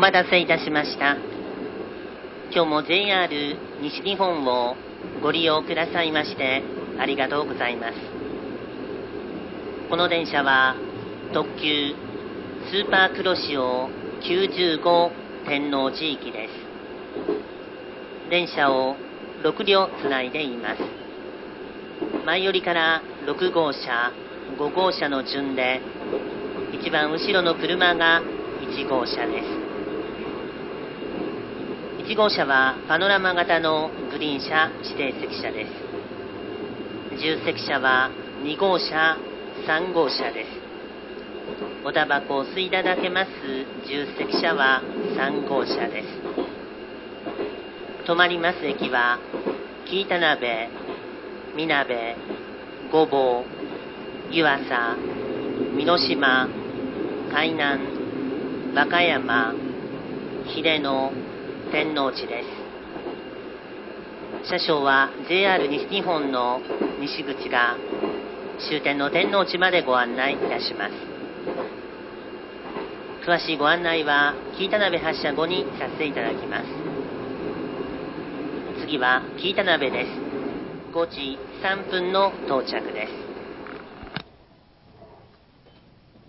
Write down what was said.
待たせいたしました。今日も JR 西日本をご利用くださいましてありがとうございます。この電車は特急スーパーくろしお95天王寺行きです。電車を6両つないでいます。前寄りから6号車、5号車の順で一番後ろの車が1号車です。1号車はパノラマ型のグリーン車指定席車です。10席車は2号車、3号車です。おタバコを吸いいただけます10席車は3号車です。止まります駅は紀伊田辺、みなべ、御坊、湯浅、美濃島、海南、和歌山、秀野、天王寺です。車掌は JR 西日本の西口が終点の天王寺までご案内いたします。詳しいご案内は紀伊田辺発車後にさせていただきます。次は紀伊田辺です。5時3分の到着です。